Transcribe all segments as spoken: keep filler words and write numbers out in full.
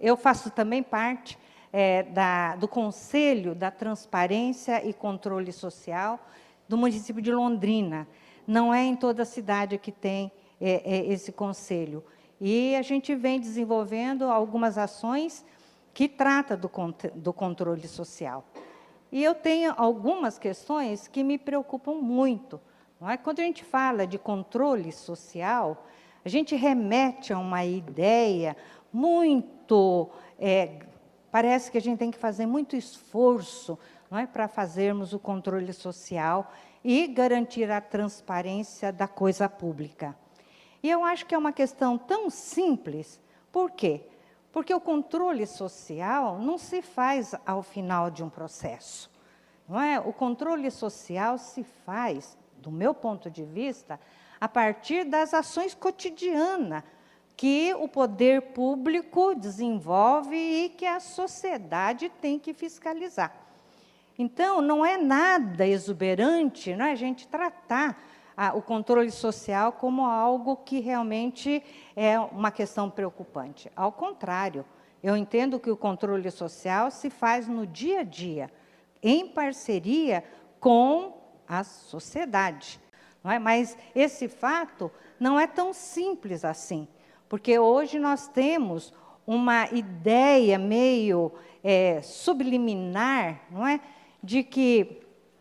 eu faço também parte é, da, do Conselho da Transparência e Controle Social do município de Londrina. Não é em toda a cidade que tem é, é, esse conselho. E a gente vem desenvolvendo algumas ações que tratam do, do controle social. E eu tenho algumas questões que me preocupam muito. Não é? Quando a gente fala de controle social, a gente remete a uma ideia muito... É, parece que a gente tem que fazer muito esforço, não é, para fazermos o controle social e garantir a transparência da coisa pública. E eu acho que é uma questão tão simples. Por quê? Porque o controle social não se faz ao final de um processo. Não é? O controle social se faz, do meu ponto de vista, a partir das ações cotidianas que o poder público desenvolve e que a sociedade tem que fiscalizar. Então, não é nada exuberante, não é, a gente tratar a, o controle social como algo que realmente é uma questão preocupante. Ao contrário, eu entendo que o controle social se faz no dia a dia, em parceria com a sociedade. Não é? Mas esse fato não é tão simples assim, porque hoje nós temos uma ideia meio é, subliminar, não é? De que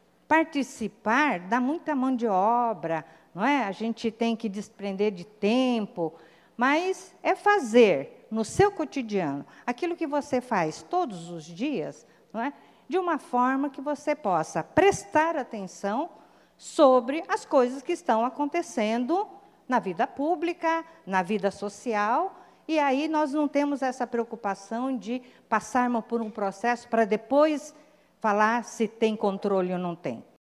participar dá muita mão de obra, não é? A gente tem que desprender de tempo, mas é fazer no seu cotidiano aquilo que você faz todos os dias, não é? De uma forma que você possa prestar atenção sobre as coisas que estão acontecendo na vida pública, na vida social, e aí nós não temos essa preocupação de passarmos por um processo para depois falar se tem controle ou não tem.